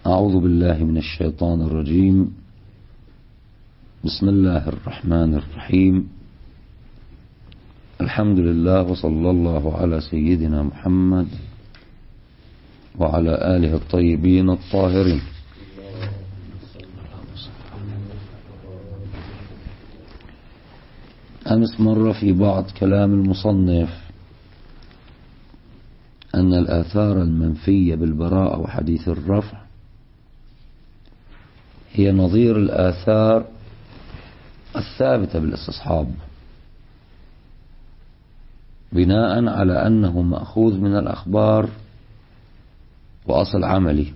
أعوذ بالله من الشيطان الرجيم. بسم الله الرحمن الرحيم. الحمد لله وصلى الله على سيدنا محمد وعلى آله الطيبين الطاهرين. أمس مر في بعض كلام المصنف أن الآثار المنفية بالبراءة وحديث الرفع هي نظير الآثار الثابتة بالاستصحاب، بناء على أنه مأخوذ من الأخبار وأصل عملي.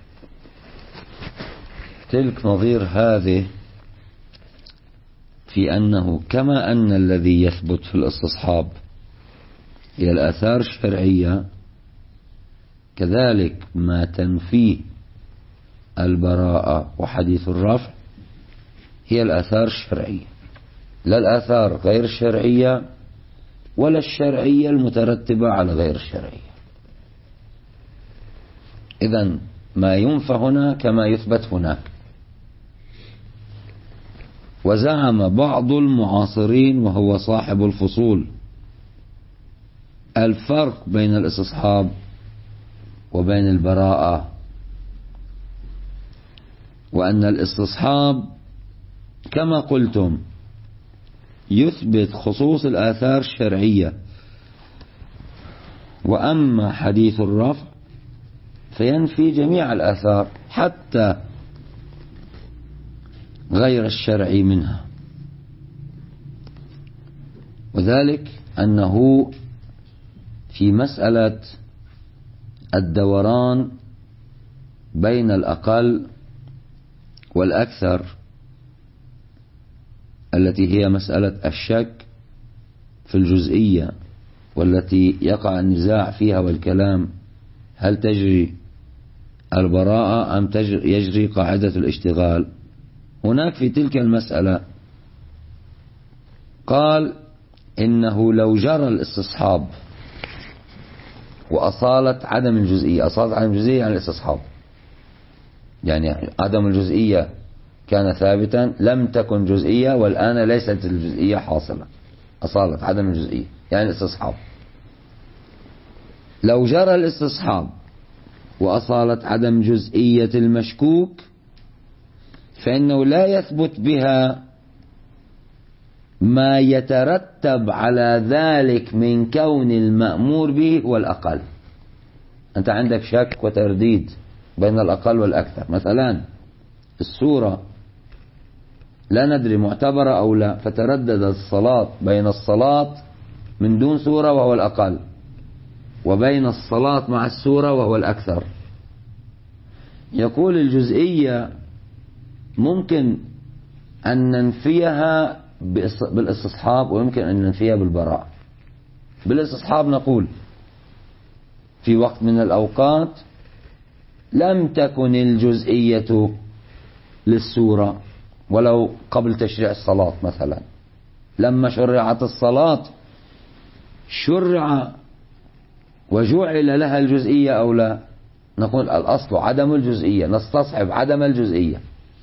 تلك نظير هذه في أنه كما أن الذي يثبت في الاستصحاب هي الآثار الشرعية، كذلك ما تنفيه البراءة وحديث الرفع هي الآثار الشرعية، لا الآثار غير الشرعية ولا الشرعية المترتبة على غير الشرعية. إذن ما ينفى هنا كما يثبت هناك. وزعم بعض المعاصرين وهو صاحب الفصول الفرق بين الاستصحاب وبين البراءة، وأن الاستصحاب كما قلتم يثبت خصوص الآثار الشرعية، وأما حديث الرفع فينفي جميع الآثار حتى غير الشرعي منها. وذلك أنه في مسألة الدوران بين الأقل والأكثر التي هي مسألة الشك في الجزئية، والتي يقع النزاع فيها والكلام هل تجري البراءة أم يجري قاعدة الاشتغال. هناك في تلك المسألة قال إنه لو جرى الاستصحاب وأصالة عدم الجزئية، أصالة عدم الجزئية يعني الاستصحاب، يعني عدم الجزئية كان ثابتا لم تكن جزئية والآن ليست الجزئية حاصلة، أصالة عدم الجزئية يعني الاستصحاب. لو جرى الاستصحاب وأصالة عدم جزئية المشكوك فإنه لا يثبت بها ما يترتب على ذلك من كون المأمور به هو الأقل. أنت عندك شك وترديد بين الأقل والأكثر، مثلا السورة لا ندري معتبرة أو لا، فتردد الصلاة بين الصلاة من دون سورة وهو الأقل وبين الصلاة مع السورة وهو الأكثر. يقول الجزئية ممكن أن ننفيها بالاستصحاب ويمكن أن ننفيها بالبراءة. بالاستصحاب نقول في وقت من الأوقات لم تكن الجزئية للسورة، ولو قبل تشريع الصلاة مثلا، لما شرعت الصلاة شرع وجعل لها الجزئية أو لا، نقول الأصل عدم الجزئية، نستصحب عدم الجزئية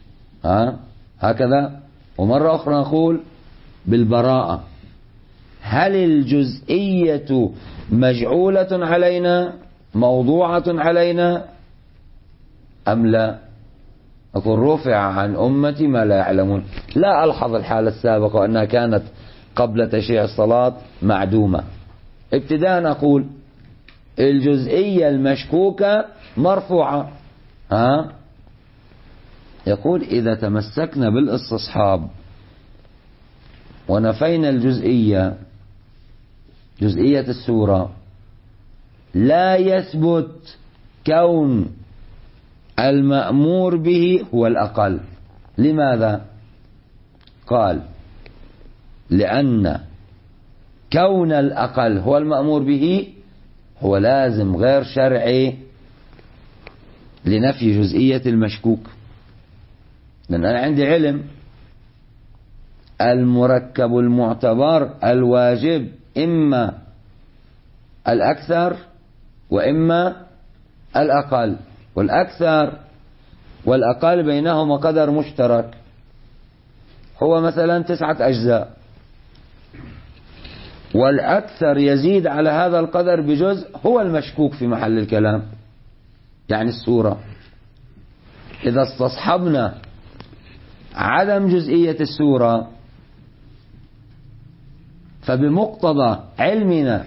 هكذا. ومرة أخرى نقول بالبراءة هل الجزئية مجعولة علينا موضوعة علينا أم لا؟ أقول رفع عن أمتي ما لا يعلمون. لا ألحظ الحالة السابقة أنها كانت قبل تشريع الصلاة معدومة. ابتداء أقول الجزئية المشكوكة مرفوعة. يقول إذا تمسكنا بالاستصحاب ونفينا الجزئية، جزئية السورة، لا يثبت كون المأمور به هو الأقل. لماذا؟ قال لأن كون الأقل هو المأمور به هو لازم غير شرعي لنفي جزئية المشكوك. لأن أنا عندي علم المركب المعتبر الواجب إما الأكثر وإما الأقل، والأكثر والأقل بينهما قدر مشترك هو مثلا 9 أجزاء، والأكثر يزيد على هذا القدر بجزء هو المشكوك في محل الكلام، يعني السورة. إذا استصحبنا عدم جزئية السورة فبمقتضى علمنا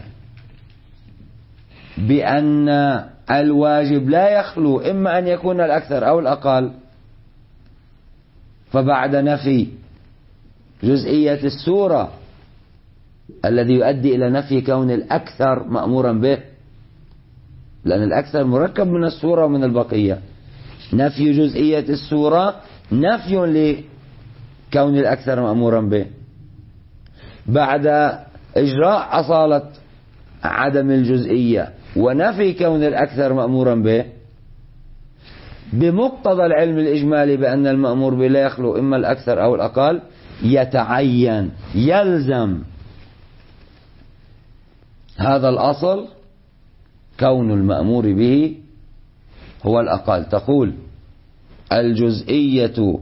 بأن الواجب لا يخلو إما أن يكون الأكثر أو الأقل، فبعد نفي جزئية السورة الذي يؤدي إلى نفي كون الأكثر مأمورا به، لأن الأكثر مركب من السورة ومن البقية، نفي جزئية السورة نفي لكون الأكثر مأمورا به. بعد إجراء أصالة عدم الجزئية ونفي كون الأكثر مأمورا به، بمقتضى العلم الإجمالي بأن المأمور به لا يخلو إما الأكثر أو الأقل، يتعين يلزم هذا الأصل كون المأمور به هو الأقل. تقول الجزئية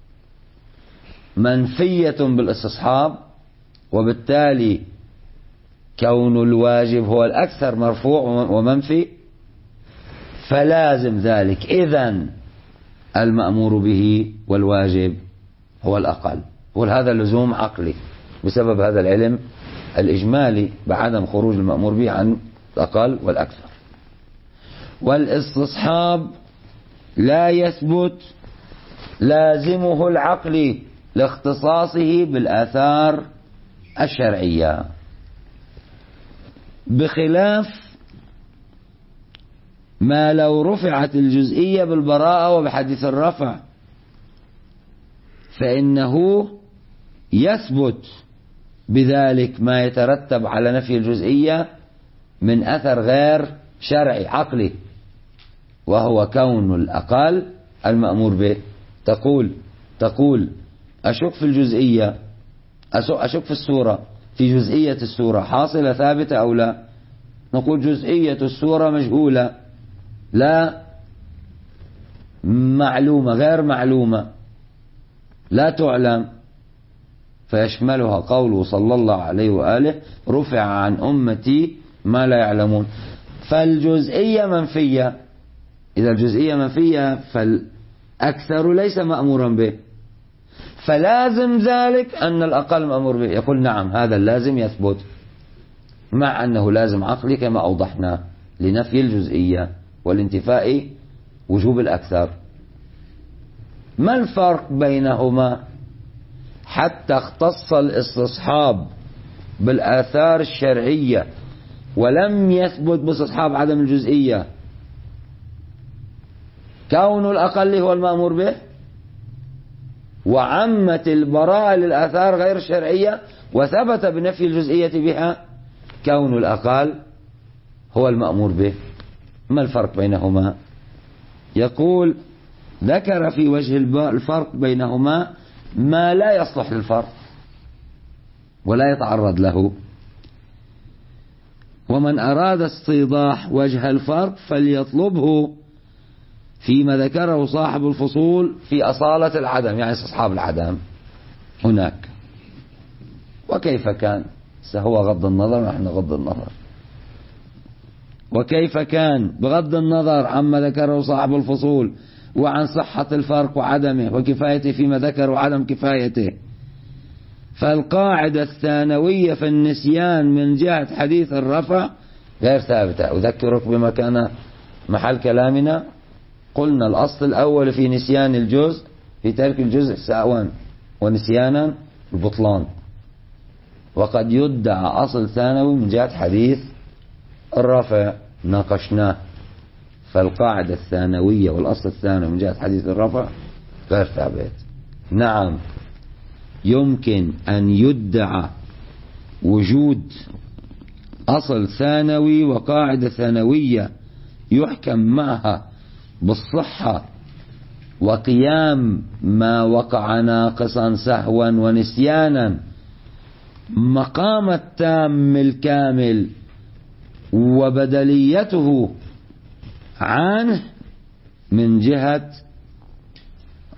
منفية بالاستصحاب، وبالتالي كون الواجب هو الأكثر مرفوع ومنفي، فلازم ذلك إذن المأمور به والواجب هو الأقل. وهذا اللزوم عقلي بسبب هذا العلم الإجمالي بعدم خروج المأمور به عن الأقل والأكثر. والاستصحاب لا يثبت لازمه العقلي لاختصاصه بالآثار الشرعية، بخلاف ما لو رفعت الجزئية بالبراءة وبحديث الرفع، فإنه يثبت بذلك ما يترتب على نفي الجزئية من أثر غير شرعي عقلي، وهو كون الأقل المأمور به. تقول أشك في الجزئية، أشك في السورة، في جزئية السورة حاصلة ثابتة أو لا؟ نقول جزئية السورة مجهولة، لا معلومة، غير معلومة، لا تعلم، فيشملها قوله صلى الله عليه وآله رفع عن أمتي ما لا يعلمون. فالجزئية منفية، إذا الجزئية منفية فالأكثر ليس مأمورا به، فلازم ذلك أن الأقل مأمور به. يقول نعم هذا اللازم يثبت، مع أنه لازم عقلي كما أوضحنا لنفي الجزئية والانتفاء وجوب الأكثر. ما الفرق بينهما حتى اختص الاستصحاب بالآثار الشرعية ولم يثبت باستصحاب عدم الجزئية كون الأقل هو المأمور به، وعمت البراءة للآثار غير الشرعية وثبت بنفي الجزئية بها كون الأقل هو المأمور به؟ ما الفرق بينهما؟ يقول ذكر في وجه الفرق بينهما ما لا يصلح للفرق ولا يتعرض له، ومن أراد استيضاح وجه الفرق فليطلبه فيما ذكره صاحب الفصول في أصالة العدم، يعني استصحاب العدم هناك. وكيف كان؟ هو غض النظر ونحن غض النظر. وكيف كان بغض النظر عما ذكره صاحب الفصول وعن صحة الفرق وعدمه وكفايته فيما ذكر وعدم كفايته، فالقاعدة الثانوية في النسيان من جهة حديث الرفع غير ثابتة. أذكرك بما كان محل كلامنا، قلنا الأصل الأول في نسيان الجزء، في ترك الجزء سهوا ونسيانا البطلان، وقد يدعى أصل ثانوي من جهة حديث الرفع ناقشناه. فالقاعدة الثانوية والأصل الثانوي من جهة حديث الرفع غير ثابت. نعم يمكن أن يدعى وجود أصل ثانوي وقاعدة ثانوية يحكم معها بالصحة وقيام ما وقع ناقصا سهوا ونسيانا مقام التام الكامل وبدليته عنه من جهة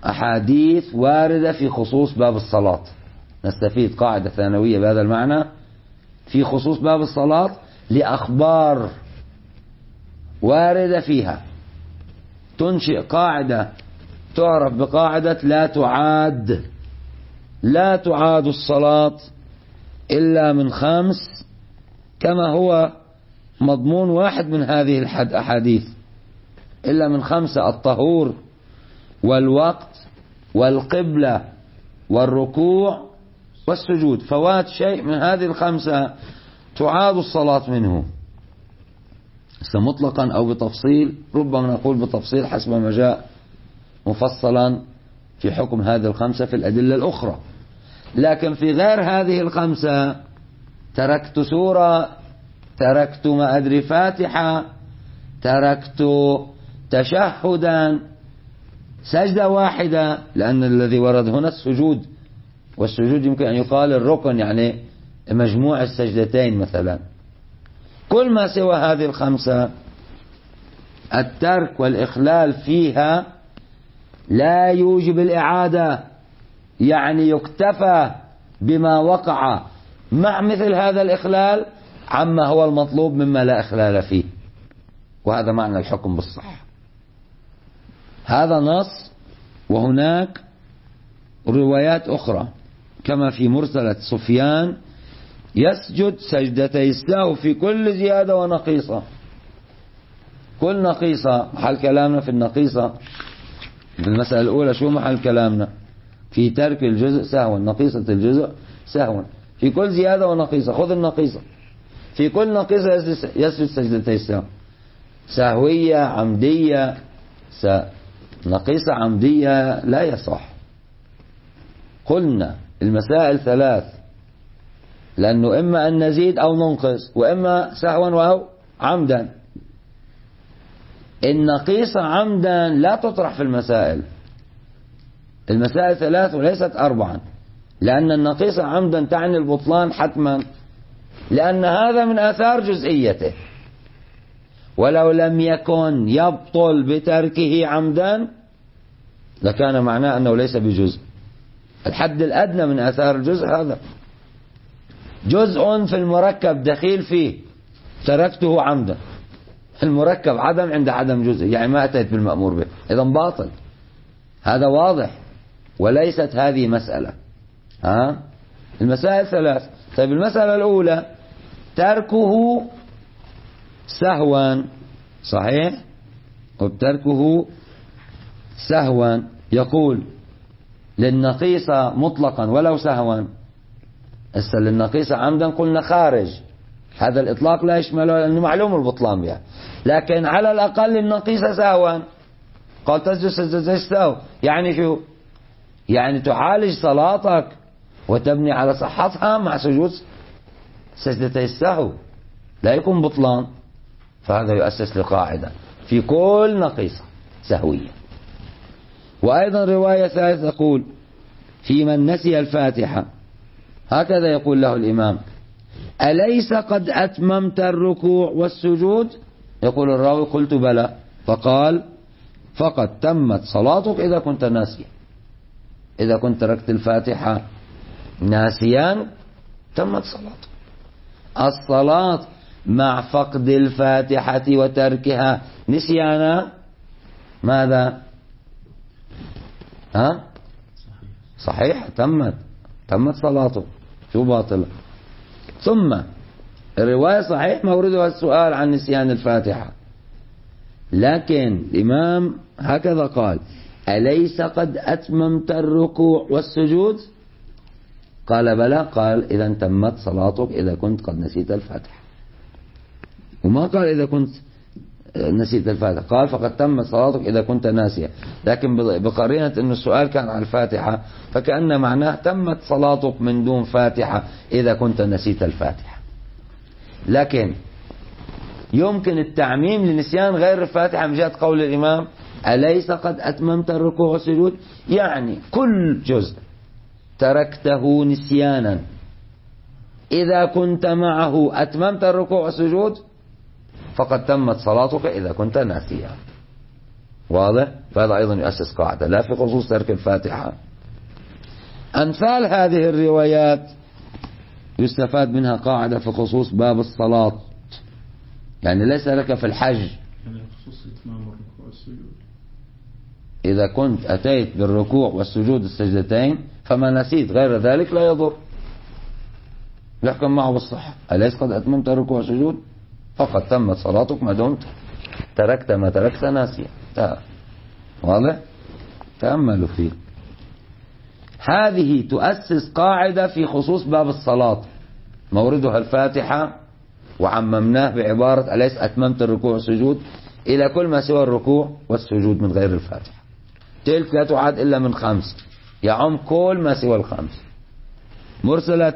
أحاديث واردة في خصوص باب الصلاة، نستفيد قاعدة ثانوية بهذا المعنى في خصوص باب الصلاة لأخبار واردة فيها، تنشئ قاعدة تعرف بقاعدة لا تعاد الصلاة إلا من 5، كما هو مضمون واحد من هذه الأحاديث، إلا من 5: الطهور والوقت والقبلة والركوع والسجود. فوات شيء من هذه ال5 تعاد الصلاة منه، مطلقا أو بتفصيل، ربما نقول بتفصيل حسب ما جاء مفصلا في حكم هذه ال5 في الأدلة الأخرى. لكن في غير هذه ال5 تركت سورة، تركت ما أدري فاتحة، تركت تشهدا، سجدة واحدة، لأن الذي ورد هنا السجود، والسجود يمكن أن يقال الركن، يعني مجموع السجدتين مثلا. كل ما سوى هذه ال5 الترك والإخلال فيها لا يوجب الإعادة، يعني يكتفى بما وقع مع مثل هذا الإخلال عما هو المطلوب مما لا إخلال فيه، وهذا معنى الحكم بالصحة. هذا نص، وهناك روايات أخرى كما في مرسلة سفيان: يسجد سجدتي السهو في كل زيادة ونقيصة. كل نقيصة محل كلامنا في النقيصة في المسألة الأولى. شو محل كلامنا؟ في ترك الجزء سهوا، نقيصة الجزء سهوا، في كل زيادة ونقيصة. خذ النقيصة، في كل نقيصة يسجد سجدتي السهو، سهوية عمدية، نقيصة عمدية لا يصح. قلنا المسائل 3، لأنه إما أن نزيد أو ننقص، وإما سهوا أو عمدا. النقيصة عمدا لا تطرح في المسائل 3 وليست 4، لأن النقيصة عمدا تعني البطلان حتما، لأن هذا من آثار جزئيته، ولو لم يكن يبطل بتركه عمدا لكان معناه أنه ليس بجزء. الحد الأدنى من آثار الجزء هذا جزء في المركب دخيل فيه تركته عمدا، المركب عدم عند عدم جزء، يعني ما أتيت بالمأمور به، إذا باطل. هذا واضح، وليست هذه مسألة. المسائل 3. طيب المسألة الأولى تركه سهوا، صحيح، وتركه سهوا يقول للنقيصة مطلقا ولو سهوا. للنقيصة عمدا قلنا خارج، هذا الإطلاق لا يشمله لأنه معلوم البطلان بها، لكن على الأقل النقيصة سهوا. قال تسجد سجدتي السهو، يعني شو؟ يعني تعالج صلاتك وتبني على صحتها مع سجود سجدتي السهو، لا يكون بطلان. فهذا يؤسس لقاعدة في كل نقيصة سهوية. وأيضا رواية ثالثة تقول في من نسي الفاتحة هكذا يقول له الإمام: أليس قد أتممت الركوع والسجود؟ يقول الراوي: قلت بلى. فقال: فقد تمت صلاتك إذا كنت ناسيا. إذا كنت تركت الفاتحة ناسيا تمت صلاتك. الصلاة مع فقد الفاتحة وتركها نسيانا ماذا؟ صحيح، تمت صلاته، شو باطل. ثم الرواية صحيح موردها السؤال عن نسيان الفاتحة، لكن الإمام هكذا قال: أليس قد أتممت الركوع والسجود؟ قال بلى. قال: إذا تمت صلاتك إذا كنت قد نسيت الفاتحة. وما قال إذا كنت نسيت الفاتحة، قال: فقد تمت صلاتك إذا كنت ناسيا، لكن بقرينة أن السؤال كان عن الفاتحة، فكأن معناه تمت صلاتك من دون فاتحة إذا كنت نسيت الفاتحة. لكن يمكن التعميم لنسيان غير الفاتحة من جهة قول الإمام: أليس قد أتممت الركوع والسجود؟ يعني كل جزء تركته نسيانا إذا كنت معه أتممت الركوع والسجود فقد تمت صلاتك إذا كنت ناسيا. واضح؟ فهذا أيضا يؤسس قاعدة لا في خصوص ترك الفاتحة. أمثال هذه الروايات يستفاد منها قاعدة في خصوص باب الصلاة. يعني ليس لك في الحج يعني خصوص إتمام الركوع والسجود، إذا كنت أتيت بالركوع والسجود السجدتين فما نسيت غير ذلك لا يضر، يحكم معه بالصحة. أليس قد أتممت الركوع والسجود؟ فقد تمت صلاتك ما دمت تركت ما تركت ناسيا. واضح؟ تأملوا فيه. هذه تؤسس قاعدة في خصوص باب الصلاة موردها الفاتحة، وعممناه بعبارة أليس أتممت الركوع والسجود إلى كل ما سوى الركوع والسجود من غير الفاتحة. تلك لا تعاد إلا من 5، يعم كل ما سوى 5. مرسلة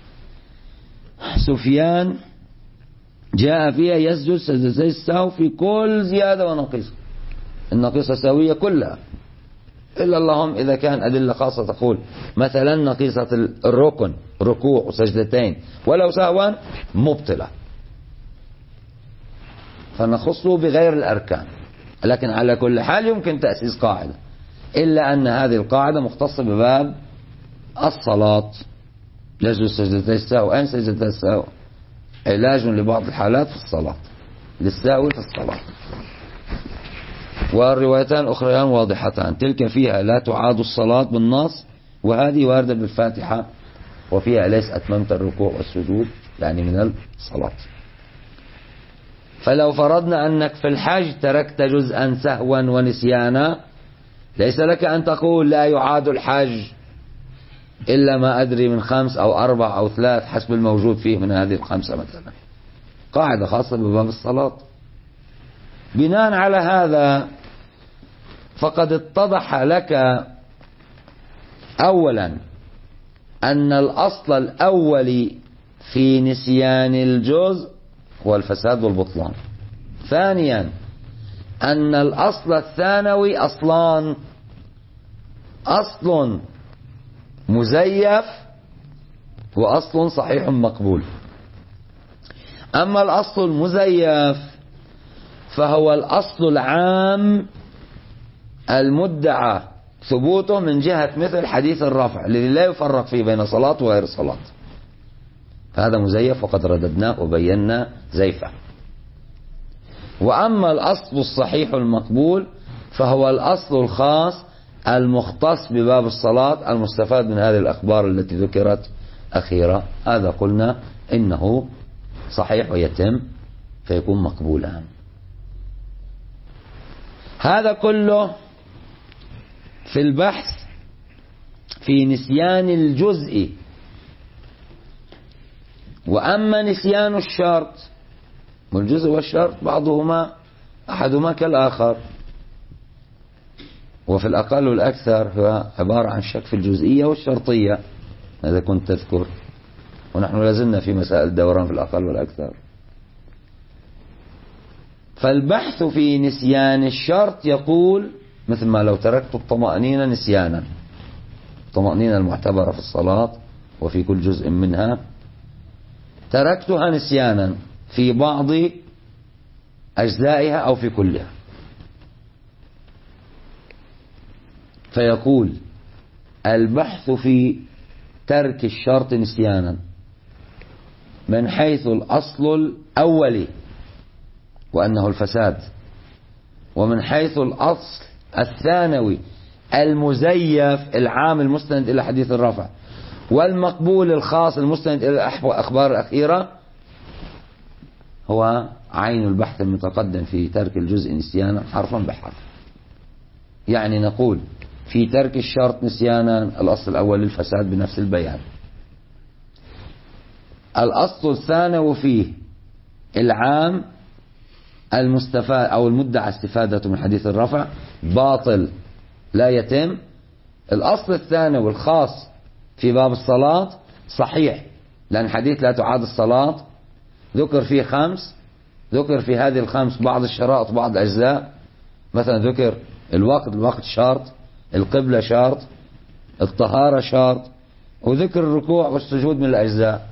سفيان جاء فيها يسجد سجدتي السهو في كل زيادة ونقيصة، النقيصة سوية كلها، إلا اللهم إذا كان أدلة خاصة تقول مثلا نقيصة الركن ركوع وسجدتين ولو سهوا مبطلة فنخصه بغير الأركان. لكن على كل حال يمكن تأسيس قاعدة، إلا أن هذه القاعدة مختصة بباب الصلاة. يجوز سجدتي السهو. أين سجدتي السهو؟ علاج لبعض الحالات في الصلاة، للسهو في الصلاة. والروايتان أخريان واضحتان، تلك فيها لا تعاد الصلاة بالنص، وهذه واردة بالفاتحة وفيها ليس أتممت الركوع والسجود يعني من الصلاة. فلو فرضنا أنك في الحج تركت جزءا سهوا ونسيانا، ليس لك أن تقول لا يعاد الحج إلا ما أدري من 5 أو 4 أو 3 حسب الموجود فيه من هذه 5 مثلا. قاعدة خاصة بباب الصلاة. بناء على هذا فقد اتضح لك أولا أن الأصل الأول في نسيان الجزء هو الفساد والبطلان. ثانيا أن الأصل الثانوي أصلان، أصل مزيف وأصل صحيح مقبول. أما الأصل المزيف فهو الأصل العام المدعى ثبوته من جهة مثل حديث الرفع الذي لا يفرق فيه بين صلاة وغير صلاة، فهذا مزيف وقد رددناه وبينا زيفه. وأما الأصل الصحيح المقبول فهو الأصل الخاص المختص بباب الصلاة المستفاد من هذه الأخبار التي ذكرت أخيرا. هذا قلنا إنه صحيح ويتم فيكون مقبولا. هذا كله في البحث في نسيان الجزء. وأما نسيان الشرط، والجزء والشرط بعضهما أحدهما كالآخر، وفي الأقل والأكثر هو عبارة عن شك في الجزئية والشرطية، هذا كنت تذكر، ونحن لازلنا في مسائل الدوران في الأقل والأكثر. فالبحث في نسيان الشرط يقول مثل ما لو تركت الطمأنينة نسيانا، الطمأنينة المعتبرة في الصلاة وفي كل جزء منها تركتها نسيانا في بعض أجزائها أو في كلها، فيقول البحث في ترك الشرط نسيانا من حيث الأصل الأولي وأنه الفساد، ومن حيث الأصل الثانوي المزيف العام المستند إلى حديث الرفع، والمقبول الخاص المستند إلى الأخبار الأخيرة، هو عين البحث المتقدم في ترك الجزء نسيانا حرفا بحرف. يعني نقول في ترك الشرط نسيانا الأصل الأول الفساد بنفس البيان، الأصل الثانوي فيه العام المستفاد أو المدعى استفادته من حديث الرفع باطل لا يتم. الأصل الثانوي الخاص في باب الصلاة صحيح، لأن حديث لا تعاد الصلاة ذكر فيه 5، ذكر في هذه ال5 بعض الشرائط وبعض الأجزاء، مثلا ذكر الوقت شرط، القبلة شرط، الطهارة شرط، وذكر الركوع والسجود من الأجزاء،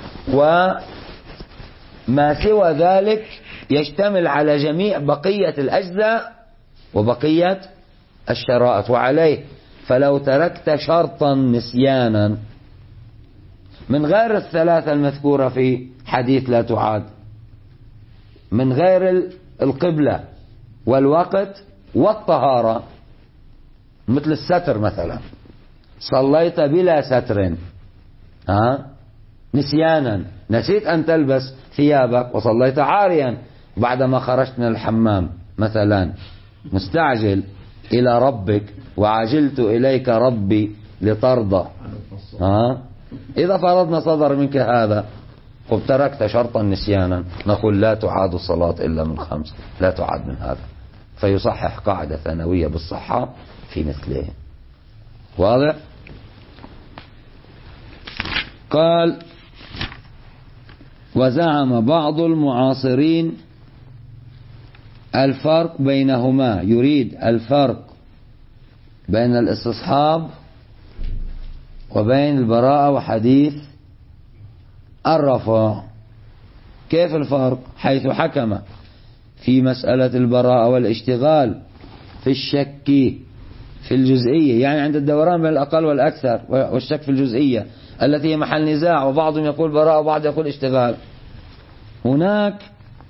وما سوى ذلك يشتمل على جميع بقية الأجزاء وبقية الشرائط. وعليه فلو تركت شرطا نسيانا من غير الثلاثة المذكورة في حديث لا تعاد، من غير القبلة والوقت والطهارة، مثل الستر مثلا، صليت بلا ستر نسيانا، نسيت أن تلبس ثيابك وصليت عاريا بعدما خرجت من الحمام مثلا، مستعجل إلى ربك وعجلت إليك ربي لترضى. إذا فرضنا صدر منك هذا وتركت شرطا نسيانا، نقول لا تعاد الصلاة إلا من 5، لا تعاد من هذا، فيصحح قاعدة ثانوية بالصحة في مثله. واضح؟ قال: وزعم بعض المعاصرين الفرق بينهما، يريد الفرق بين الاستصحاب وبين البراءة وحديث الرفع. كيف الفرق؟ حيث حكم في مسألة البراءة والاشتغال في الشك في الجزئية، يعني عند الدوران بين الأقل والأكثر والشك في الجزئية التي هي محل نزاع، وبعضهم يقول براءة وبعض يقول اشتغال. هناك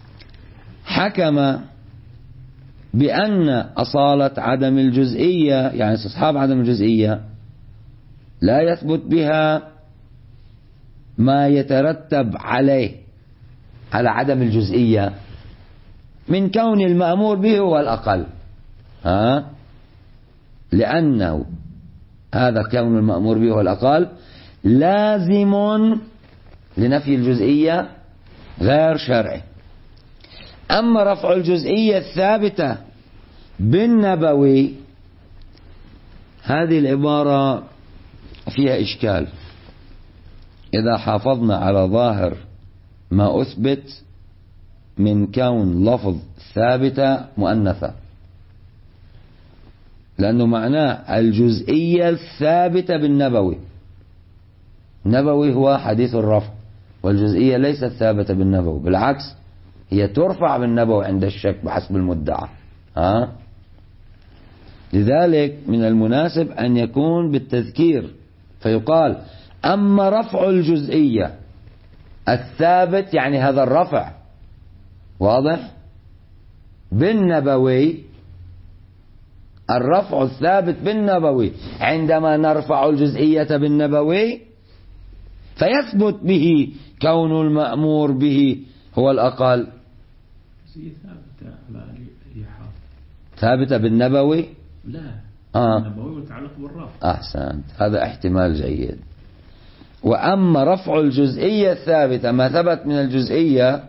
حكم بأن أصالة عدم الجزئية، يعني استصحاب عدم الجزئية، لا يثبت بها ما يترتب عليه على عدم الجزئية من كون المأمور به هو الأقل، لأنه هذا كون المأمور به هو الأقل لازم لنفي الجزئية غير شرعي. أما رفع الجزئية الثابتة بالنبوي، هذه العبارة فيها إشكال إذا حافظنا على ظاهر ما أثبت من كون لفظ ثابتة مؤنثة، لأنه معناه الجزئية الثابتة بالنبوي. النبوي هو حديث الرفع، والجزئية ليست ثابتة بالنبوي، بالعكس هي ترفع بالنبوي عند الشك بحسب المدعى. لذلك من المناسب أن يكون بالتذكير، فيقال: أما رفع الجزئية الثابت، يعني هذا الرفع واضح بالنبوي، الرفع الثابت بالنبوي، عندما نرفع الجزئية بالنبوي فيثبت به كون المأمور به هو الأقل. ثابتة بالنبوي؟ لا، النبوي متعلق بالرفع. أحسنت، هذا احتمال جيد. وأما رفع الجزئية الثابتة، ما ثبت من الجزئية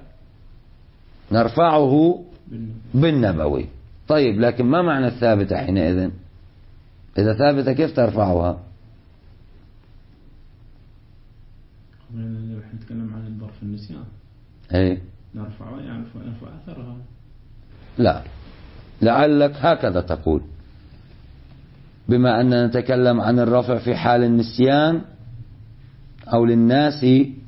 نرفعه بالنبوي. طيب، لكن ما معنى الثابتة حينئذ؟ إذا ثابتة كيف ترفعها؟ نحن نتكلم عن الظرف النسيان. ايه، نرفعه يعني نرفع أثرها. لا، لعلك هكذا تقول، بما أننا نتكلم عن الرفع في حال النسيان أو للناس،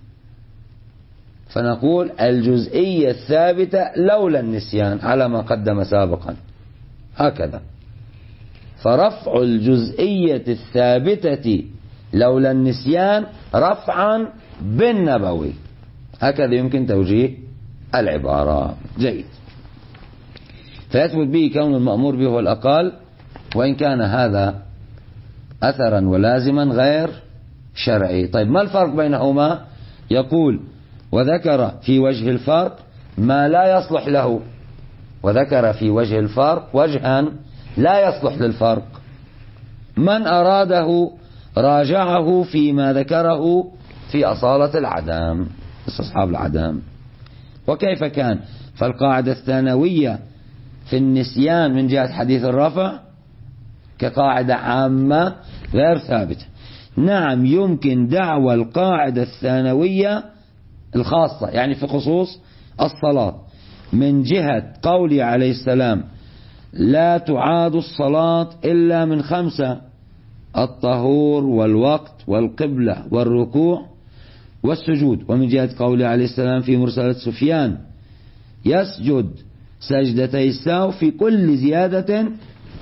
فنقول الجزئية الثابتة لولا النسيان على ما قدم سابقا، هكذا. فرفع الجزئية الثابتة لولا النسيان رفعا بالنبوي، هكذا يمكن توجيه العبارة. جيد. فيثبت به كون المأمور به هو الأقل، وإن كان هذا أثرا ولازما غير شرعي. طيب، ما الفرق بينهما؟ يقول: وذكر في وجه الفرق ما لا يصلح له، وذكر في وجه الفرق وجها لا يصلح للفرق، من أراده راجعه فيما ذكره في أصالة العدم، استصحاب العدم. وكيف كان؟ فالقاعدة الثانوية في النسيان من جهة حديث الرفع كقاعدة عامة غير ثابتة. نعم، يمكن دعوى القاعدة الثانوية الخاصة، يعني في خصوص الصلاة، من جهة قوله عليه السلام: لا تعاد الصلاة إلا من 5: الطهور والوقت والقبلة والركوع والسجود. ومن جهة قوله عليه السلام في مرسلة سفيان: يسجد سجدتي السهو في كل زيادة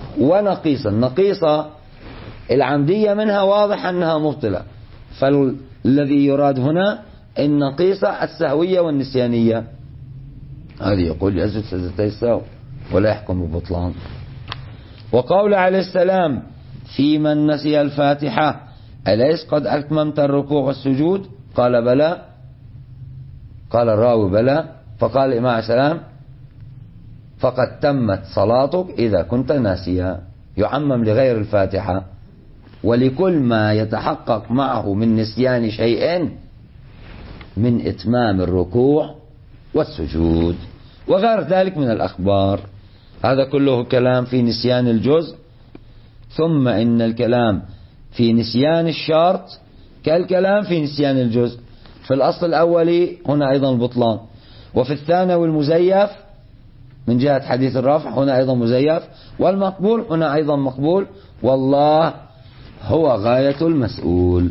ونقيصا. نقيصة العمدية منها واضح أنها مبطلة، فالذي يراد هنا النقيصة السهوية والنسيانية، هذه يقول يسجد سجدتي السهو ولا يحكم ببطلان. وقول عليه السلام في من نسي الفاتحة أليس قد أتممت الركوع والسجود؟ قال بلى، قال الراوي بلى، فقال الإمام عليه السلام فقد تمت صلاتك إذا كنت ناسيا. يعمم لغير الفاتحة ولكل ما يتحقق معه من نسيان شيء من إتمام الركوع والسجود وغير ذلك من الأخبار. هذا كله كلام في نسيان الجزء. ثم إن الكلام في نسيان الشرط كالكلام في نسيان الجزء. في الأصل الأولي هنا أيضا البطلان، وفي الثانوي المزيف من جهة حديث الرفع هنا أيضا مزيف، والمقبول هنا أيضا مقبول، والله هو غاية المسؤول.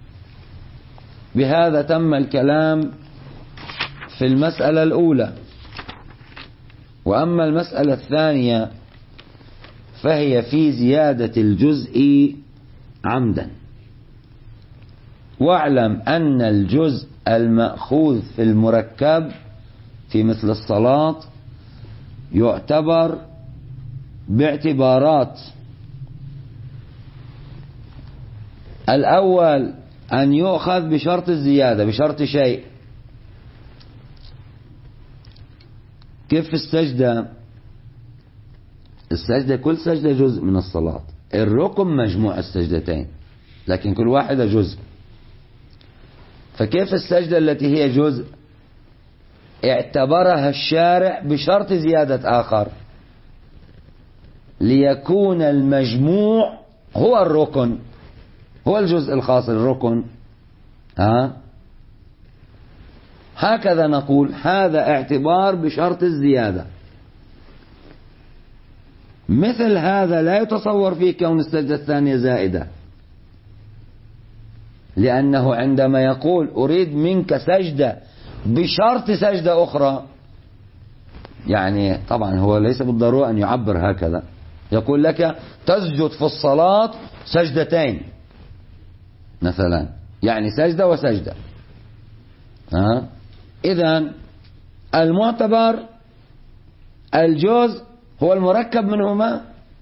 بهذا تم الكلام في المسألة الأولى. وأما المسألة الثانية فهي في زيادة الجزء عمدا. واعلم أن الجزء المأخوذ في المركب في مثل الصلاة يعتبر باعتبارات. الأول أن يؤخذ بشرط الزيادة، بشرط شيء. كيف السجدة؟ السجدة كل سجدة جزء من الصلاة، الركن مجموع السجدتين لكن كل واحدة جزء. فكيف السجدة التي هي جزء اعتبرها الشارع بشرط زيادة آخر ليكون المجموع هو الركن، هو الجزء الخاص الركن. هكذا نقول هذا اعتبار بشرط الزيادة. مثل هذا لا يتصور فيه كون السجدة الثانية زائدة، لأنه عندما يقول أريد منك سجدة بشرط سجدة أخرى، يعني طبعا هو ليس بالضرورة أن يعبر هكذا، يقول لك تسجد في الصلاة سجدتين مثلا، يعني سجدة وسجدة. إذن المعتبر الجزء هو المركب منهما.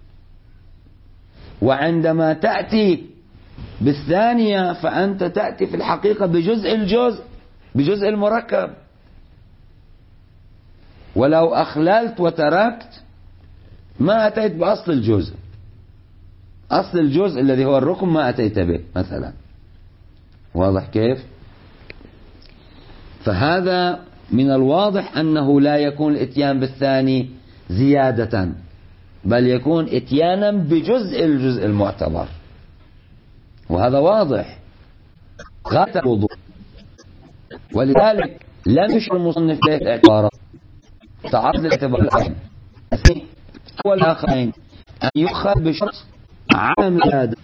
وعندما تأتي بالثانية فأنت تأتي في الحقيقة بجزء الجزء، بجزء المركب. ولو أخللت وتركت ما أتيت بأصل الجزء، أصل الجزء الذي هو الركن ما أتيت به مثلا. واضح كيف؟ فهذا من الواضح أنه لا يكون الاتيان بالثاني زيادة، بل يكون اتيانا بجزء الجزء المعتبر، وهذا واضح غاية الوضوح. ولذلك لم يشر المصنف له الاعتبار تعرض الاعتبار الآخرين والآخرين أن يؤخذ بشرط عدم الزيادة،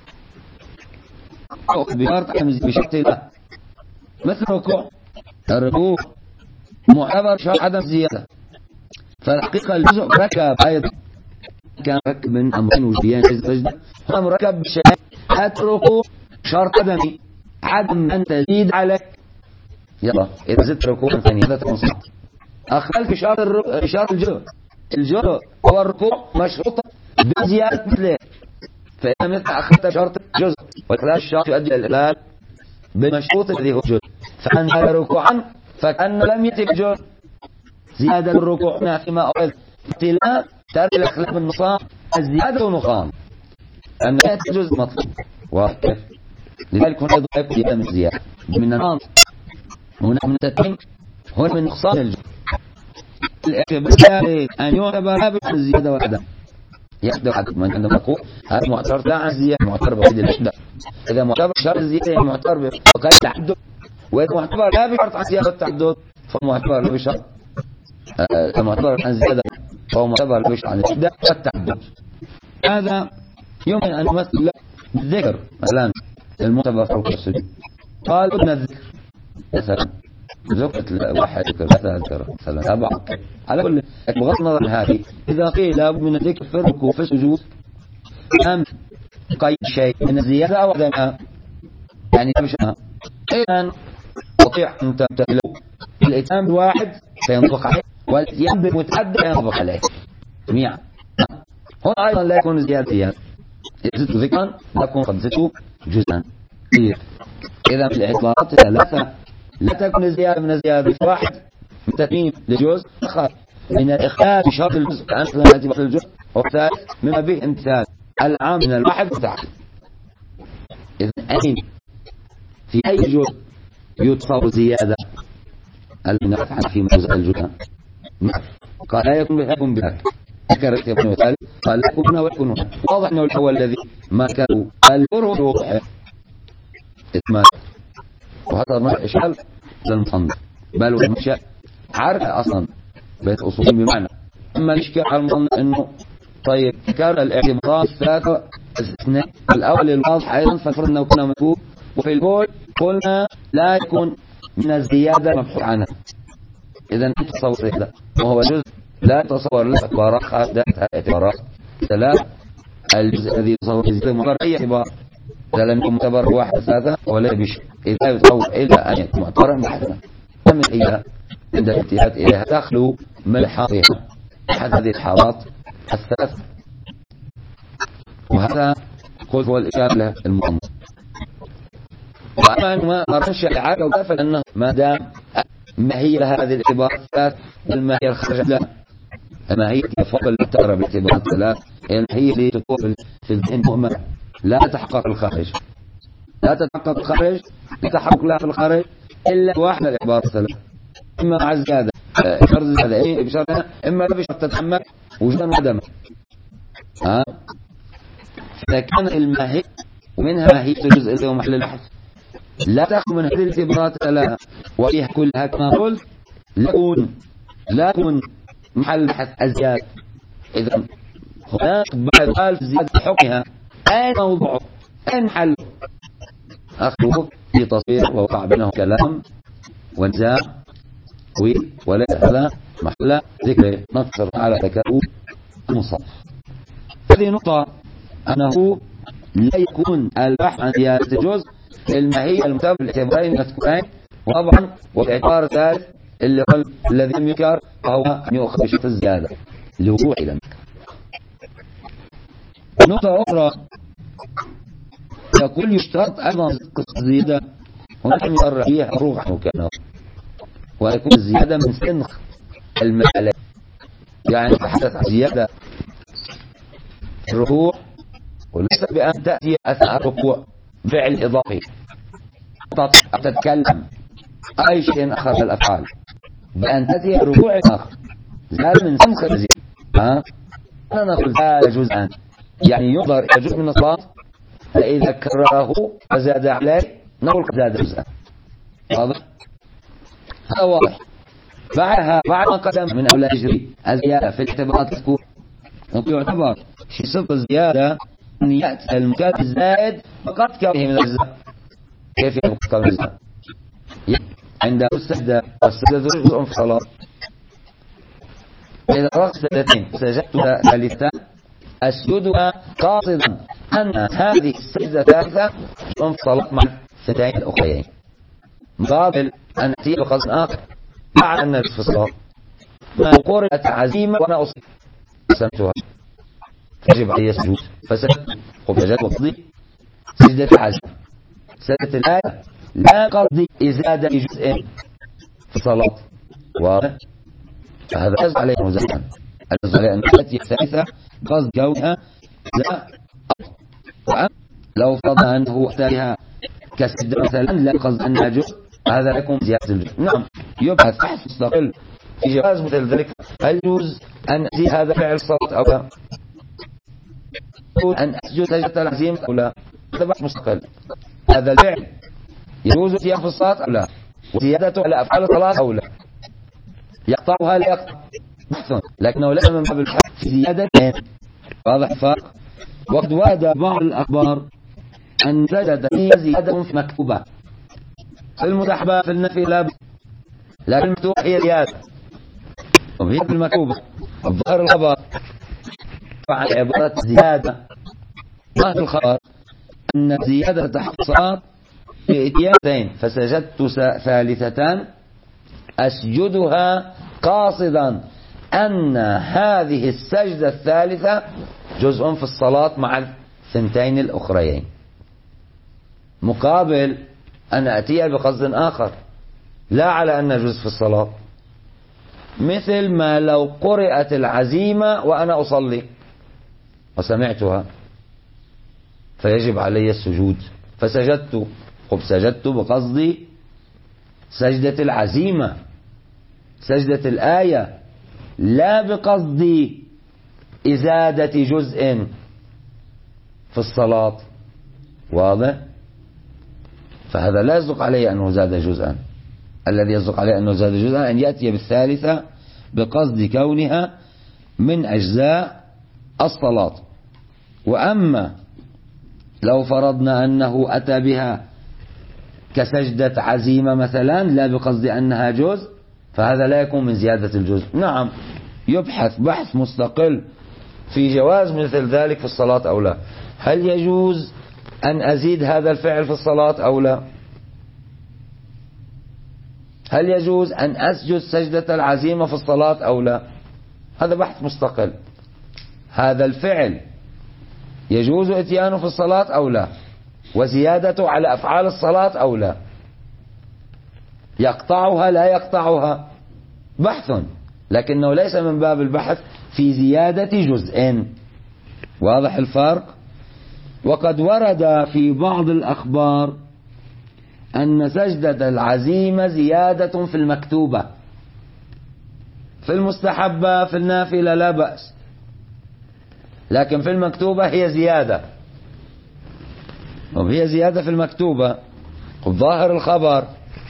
بشرط لا، مثل الركوع معتبر شرط عدم زيادة. فالحقيقة الجزء مركب أيضا، كان مركب من أمرين وجوديين سجدة، هو مركب بشيء. الركوع شرط عدمي، عدم أن تزيد عليك. يلا إذا زدت ركوعا ثانية هذا تنصح. أخلت شرط الجزء، الجزء هو الركوع مشروط بزيادة مثله، فإذا مثل أخذت شرط الجزء وإخلال الشرط يؤدي إلى الإخلال بمشروط الذي هو الجزء، فأن هذا ركوعا فكأنه لم يتم الجزء. زيادة الركوع هنا فيما أخذ اختلاف ترك الإخلاف بالنصام، الزيادة نقصان، أن يأتي الجزء مطلوب. واضح؟ لذلك هنا يضعف من الزيادة من النقص، هنا من التتميم، هنا من نقصان الجزء. الاعتبار أن يعتبر بالزيادة والعدم. يحدث عدد من عندما نقول هذا معتبر لا عن الزيادة، معتبر بقيد الإحداث. إذا معتبر شرط الزيادة يعني معتبر بقيد التعدد، وإذا معتبر لا بشرط عن زيادة التعدد فمعتبر لا بشرط معتبر عن الزيادة فهو معتبر لا بشرط عن الإحداث والتعدد. هذا يمكن أن نمثل بالذكر الآن المعتبر فوق السجود. قال ابن الذكر مثلا ذكرت واحد ذكر ثلاثة ذكر مثلا سبعة. على كل بغض النظر هذه إذا قيل لابد من الذكر في الركوع في السجود أم قيد شيء من الزيادة أو عدمها، يعني مش إذن تستطيع أن تبتدئ الإتيان بالواحد فينطبق عليه والإتيان بالمتعدد فينطبق عليه جميعا. هنا أيضا لا يكون زيادة إذا زدت ذكرا لا يكون قد زدت جزءا. إذا في الإعطاءات ثلاثة لا تكون الزيادة من الزيادة واحد من تتميم لجزء آخر من الإخلاء بشرط الجزء أنت لا تأتي بشرط الجزء، والثالث مما به امتثال العام من الواحد متعدد. إذن أين في أي جزء يتصور زيادة المنافعة في موزع الجزء؟ قال لا يكون بذلك ذكرت ابن وثالث قال لا يكون ويكون هنا. واضح أنه الأول الذي ما كانوا الكره وضوح إتمام، وهذا ما إشكال للمصنف بل ومشى عارف أصلا بيت أصول بمعنى. أما الإشكال على المصنف أنه طيب كان الاعتبار الثلاثة الاثنين الأول الواضح أيضا فالفرد أنه كنا مكتوب، وفي البول قلنا لا يكون من الزيادة مبحوث عنها. إذن تصور زيادة وهو جزء لا يتصور له اعتبارات خارجة اعتبارات ثلاث. الجزء الذي يتصور زيادة مقر أي اعتبار إذا لم يكن معتبر واحد ثلاثة ولا بشيء إذا يتصور إلا أن يكون معتبرا بحثنا ومن إياها عند الاتيات إليها تخلو من حاضرها أحد هذه الحالات الثلاث. وهذا قلت هو الإشارة المؤمن. وأما أنه ما رشح العاقة وقفل أنه ما دام ما هي هذه الاعتبار الثلاث ما هي الخرج لا ما هي فوق المعتبر باعتبار الثلاث هي اللي تكون في الذهن مؤمن لا تحقق الخارج، لا تتحقق الخارج يتحقق لها في الخارج إلا واحد الاعتبار الثلاث إما مع الزيادة شرط الزيادة بشرط إما بشرط تتحمل وجودا وعدما. إذا كان الماهي ومنها ماهية الجزء اللي هو محل البحث لا تأخذ من هذه الاعتبارات لا وفيها كلها كما قلت لا يكون محل البحث الزيادة. إذا هناك بعض ألف زيادة حكمها أين موضوعه أين محله أخذه في تصوير ووقع بينه كلام ونزاع ولا هذا محل ذكر نقصر على تكاؤب المصنف. هذه نقطة أنه لا يكون البحث عن زيادة الجزء الماهية المتابعة بالاعتبارين المذكورين، وطبعا والاعتبار الثالث اللي هو الذي لم يذكر فهو أن يؤخذ بشرط الزيادة لوقوع لم يذكر. نقطة أخرى يقول يشترط أيضا الزيادة ونحن يقرر فيها روح مكانه ويكون الزيادة من سنخ المسألة، يعني تحدث عن زيادة الركوع وليس بأن تأتي أثناء الركوع فعل إضافي أو تتكلم أي شيء آخر من الأفعال بأن تأتي الركوع آخر زاد من سنخ الزيادة. أنا نقول زاد جزءا يعني ينظر إلى جزء من الصلاة فإذا كرره وزاد عليه نقول زاد جزءا. واضح؟ هذا واضح. بعد ما قدم من أولى يجري الزيادة في الاعتبارات الذكور يعتبر في صفة الزيادة أن يأتي المكان الزائد فقط كونه من الأجزاء. كيف يكون من الأجزاء؟ عند السجدة والسجدة جزء في الصلاة إذا رأت سجدتين سجدت ثالثة أسجدها قاصدا أن هذه السجدة الثالثة في الصلاة مع الثنتين الأخرين مقابل أن تأتي بقصد آخر مع أن في الصلاة ما قرأت عزيمة وأنا أصيب سمتها فجب علي سجود فسجد وفجد وقضي سجدة عزيمة سجدة الآية لا قصدي إزادة جزء في الصلاة واضح. فهذا يجب عليه مزاحا عليه أن تأتي الثالثة قصد كونها لا لو فرض أنه احتاجها كسجدة مثلا لا قصد أنها جزء هذا يكون زيادة الجزء. نعم يبحث بحث مستقل في جواز مثل ذلك هل يجوز أن أزيد هذا فعل الصلاة أو لا، أن أسجد سجدة العزيمة أو لا، هذا بحث مستقل. هذا الفعل يجوز في الصلاة أو لا، وزيادته على أفعال الصلاة أو لا، يقطعها لا يقطع بحث لكنه لا من باب البحث في زيادتين. واضح فرق. وقد ورد بعض الأخبار أن سجد زيادة في مكتوبة في المستحبة في النفي لا لكن المكتوبة هي زيادة وهي في المكتوبة الظاهر الخبر عن عبارة زيادة ظاهر الخبر أن زيادة حصات بإتيانتين، فسجدت ثالثة أسجدها قاصدا أن هذه السجدة الثالثة جزء في الصلاة مع الثنتين الأخريين، مقابل أن أتي بقصد آخر لا على أن جزء في الصلاة، مثل ما لو قرأت العزيمة وأنا أصلي وسمعتها فيجب علي السجود فسجدت، سجدت بقصد سجدة العزيمة، سجدة الآية، لا بقصد إزادة جزء في الصلاة. واضح؟ فهذا لا يصدق عليه أنه زاد جزءا. الذي يصدق عليه أنه زاد جزءا أن يأتي بالثالثة بقصد كونها من أجزاء الصلاة. وأما لو فرضنا أنه أتى بها كسجدة عزيمة مثلا لا بقصد أنها جزء، فهذا لا يكون من زيادة الجزء. نعم، يبحث بحث مستقل في جواز مثل ذلك في الصلاة أو لا. هل يجوز أن أزيد هذا الفعل في الصلاة أو لا؟ هل يجوز أن أسجد سجدة العزيمة في الصلاة أو لا؟ هذا بحث مستقل. هذا الفعل يجوز اتيانه في الصلاة أو لا، وزيادته على أفعال الصلاة أو لا، يقطعها لا يقطعها، بحث، لكنه ليس من باب البحث في زيادة جزء. واضح الفرق؟ وقد ورد في بعض الأخبار أن سجدة العزيمة زيادة في المكتوبة، في المستحبة في النافلة لا بأس، لكن في المكتوبة هي زيادة، وهي زيادة في المكتوبة. ظاهر الخبر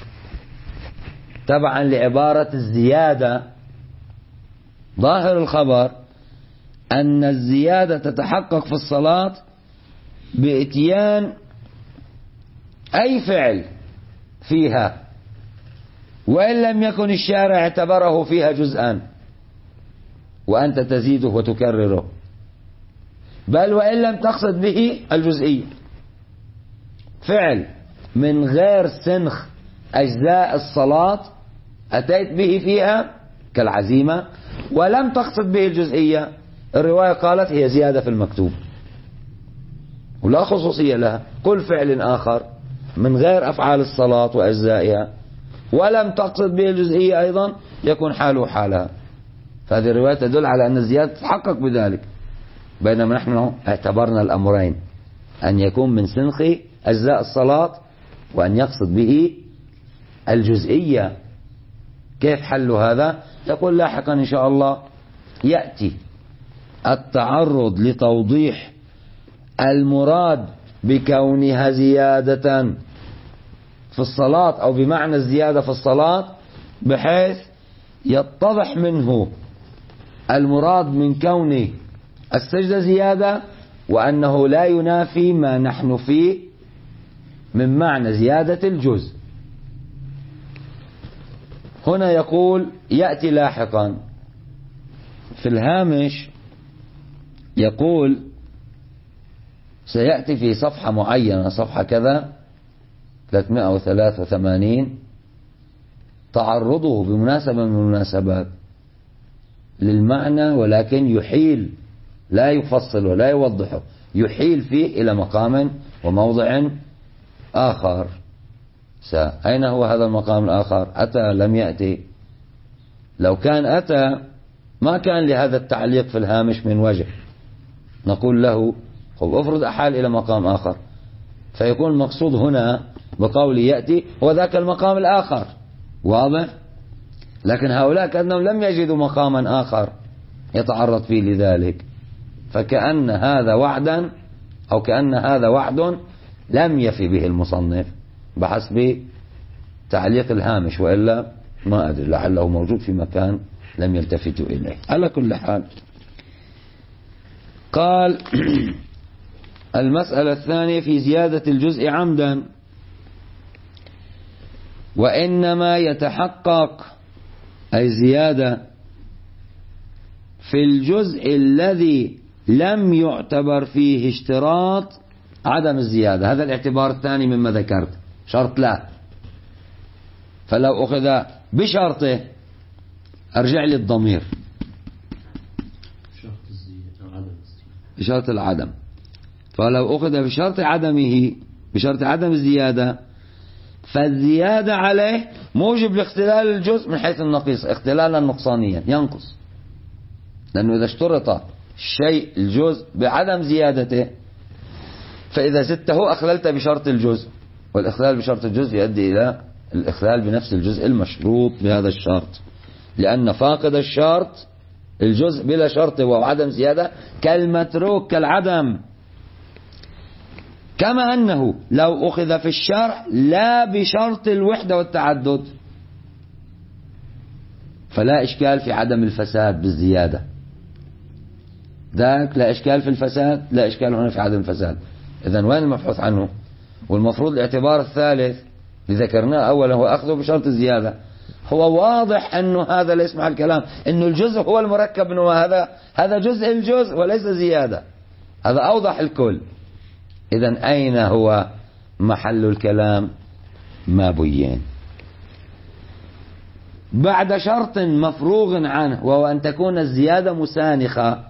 تبعا لعبارة الزيادة، ظاهر الخبر أن الزيادة تتحقق في الصلاة بإتيان أي فعل فيها، وإن لم يكن الشارع اعتبره فيها جزءا وأنت تزيده وتكرره، بل وإن لم تقصد به الجزئية، فعل من غير سنخ أجزاء الصلاة أتيت به فيها كالعزيمة ولم تقصد به الجزئية، الرواية قالت هي زيادة في المكتوب ولا خصوصية لها. كل فعل آخر من غير أفعال الصلاة وأجزائها ولم تقصد به الجزئية أيضا يكون حاله حالها. فهذه الرواية تدل على أن الزيادة تتحقق بذلك، بينما نحن اعتبرنا الأمرين، أن يكون من سنخ أجزاء الصلاة وأن يقصد به الجزئية. كيف حل هذا؟ يقول لاحقا إن شاء الله يأتي التعرض لتوضيح المراد بكونها زيادة في الصلاة أو بمعنى الزيادة في الصلاة، بحيث يتضح منه المراد من كون السجدة زيادة، وأنه لا ينافي ما نحن فيه من معنى زيادة الجزء. هنا يقول يأتي لاحقا في الهامش، يقول سيأتي في صفحة معينة، صفحة كذا 383، تعرضه بمناسبة من المناسبات للمعنى، ولكن يحيل، لا يفصل ولا يوضحه، يحيل فيه إلى مقام وموضع آخر. أين هو هذا المقام الآخر؟ أتى لم يأتي؟ لو كان أتى ما كان لهذا التعليق في الهامش من وجه، نقول له افرض أحال إلى مقام آخر، فيكون المقصود هنا بقول يأتي هو ذاك المقام الآخر. واضح؟ لكن هؤلاء كأنهم لم يجدوا مقاما آخر يتعرض فيه لذلك، فكأن هذا وعدا أو كأن هذا وعد لم يفي به المصنف بحسب تعليق الهامش، وإلا ما أدري لعله موجود في مكان لم يلتفتوا إليه. على كل حال قال المسألة الثانية في زيادة الجزء عمدا، وإنما يتحقق أي زيادة في الجزء الذي لم يعتبر فيه اشتراط عدم الزيادة. هذا الاعتبار الثاني مما ذكرت، شرط لا. فلو أخذ بشرطه أرجع لي الضمير بشرط العدم. فلو أخذ بشرط عدمه، بشرط عدم الزيادة، فالزيادة عليه موجب لاختلال الجزء من حيث النقيص اختلالا نقصانيا ينقص، لأنه إذا اشترط الشيء الجزء بعدم زيادته فإذا زدته أخللت بشرط الجزء، والإخلال بشرط الجزء يؤدي إلى الإخلال بنفس الجزء المشروط بهذا الشرط، لأن فاقد الشرط الجزء بلا شرط وهو عدم زيادة كالمتروك كالعدم. كما أنه لو أخذ في الشرع لا بشرط الوحدة والتعدد فلا إشكال في عدم الفساد بالزيادة، ذاك لا إشكال في الفساد، لا إشكال هنا في عدم الفساد. إذن وين المبحوث عنه؟ والمفروض الاعتبار الثالث اللي ذكرناه أولا هو أخذه بشرط الزيادة. هو واضح أنه هذا ليس مع الكلام، أنه الجزء هو المركب، أنه هذا جزء الجزء وليس زيادة، هذا أوضح الكل. إذن أين هو محل الكلام؟ ما بين. بعد شرط مفروغ عنه وهو أن تكون الزيادة مسانخة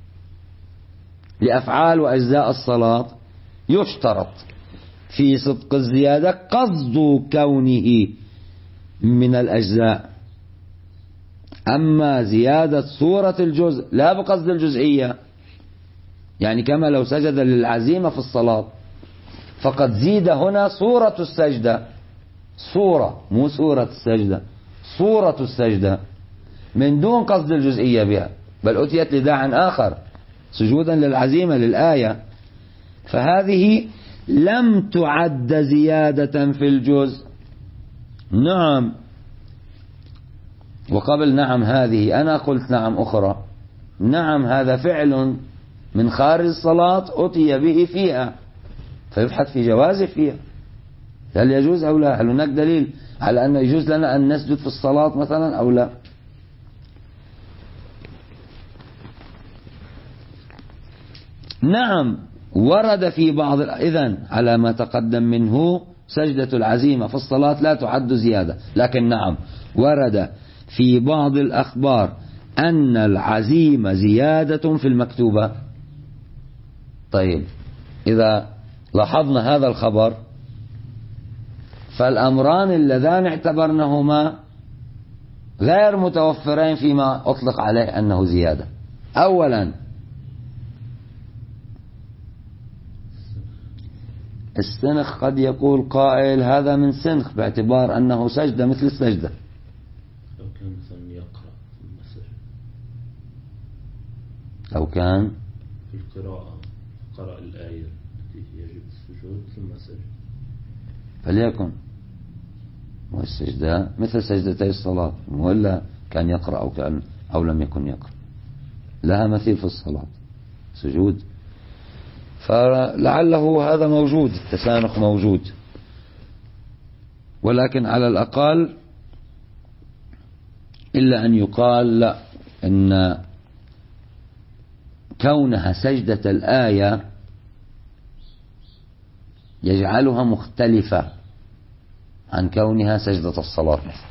لأفعال وأجزاء الصلاة، يشترط في صدق الزيادة قصد كونه من الأجزاء. أما زيادة صورة الجزء لا بقصد الجزئية، يعني كما لو سجد للعزيمة في الصلاة فقد زيد هنا صورة السجدة، صورة مو صورة السجدة، صورة السجدة من دون قصد الجزئية بها، بل أتيت لداع آخر سجودا للعزيمة للآية، فهذه لم تعد زيادة في الجزء. نعم، وقبل نعم هذه أنا قلت نعم أخرى، نعم هذا فعل من خارج الصلاة أتي به فيها، فيبحث في جوازه فيها، هل يجوز أو لا، هل هناك دليل على أن يجوز لنا أن نسجد في الصلاة مثلا أو لا. نعم ورد في بعض إذن على ما تقدم منه سجدة العزيمة في الصلاة لا تعد زيادة، لكن نعم ورد في بعض الأخبار أن العزيمة زيادة في المكتوبة. طيب إذا لاحظنا هذا الخبر فالأمران اللذان اعتبرناهما غير متوفرين فيما أطلق عليه أنه زيادة. أولا السنخ، قد يقول قائل هذا من سنخ باعتبار أنه سجدة مثل السجدة، لو كان مثلا يقرأ ثم سجد، لو كان في القراءة قرأ الآية التي يجب السجود ثم سجد فليكن، والسجدة مثل سجدتي الصلاة، ولا كان يقرأ أو لم يكن يقرأ، لها مثيل في الصلاة سجود، فلعله هذا موجود، التسانخ موجود. ولكن على الأقل إلا أن يقال لا، إن كونها سجدة الآية يجعلها مختلفة عن كونها سجدة الصلاة مثلا.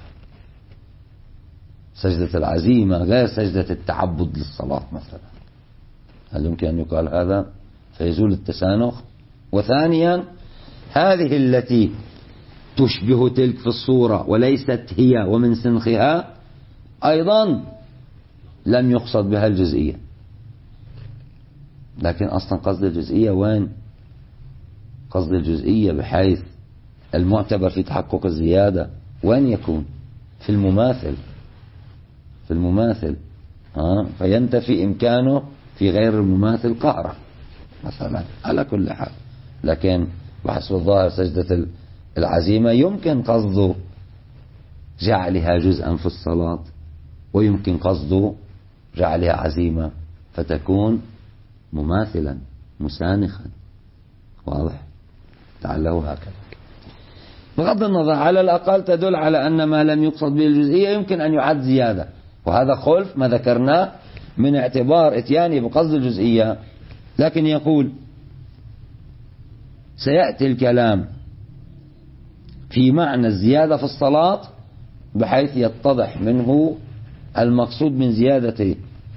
سجدة العزيمة غير سجدة التعبد للصلاة مثلا، هل يمكن أن يقال هذا؟ فيزول التسانخ. وثانيا هذه التي تشبه تلك في الصورة وليست هي ومن سنخها أيضا لم يقصد بها الجزئية، لكن أصلا قصد الجزئية وين؟ قصد الجزئية بحيث المعتبر في تحقق الزيادة وين يكون؟ في المماثل، في المماثل فينتفي إمكانه في غير المماثل قهرا مثلا. على كل حال، لكن بحسب الظاهر سجدة العزيمة يمكن قصده جعلها جزءا في الصلاة، ويمكن قصده جعلها عزيمة فتكون مماثلا مسانخا. واضح؟ تعالوا هكذا. بغض النظر على الأقل تدل على أن ما لم يقصد به الجزئية يمكن أن يعد زيادة، وهذا خلف ما ذكرناه من اعتبار اتيانه بقصد الجزئية، لكن يقول سيأتي الكلام في معنى الزيادة في الصلاة بحيث يتضح منه المقصود من زيادة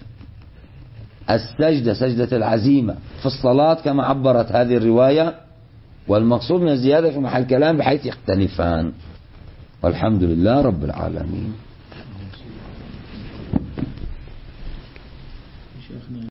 السجدة سجدة العزيمة في الصلاة كما عبرت هذه الرواية، والمقصود من الزيادة في محل كلام بحيث يختلفان. والحمد لله رب العالمين.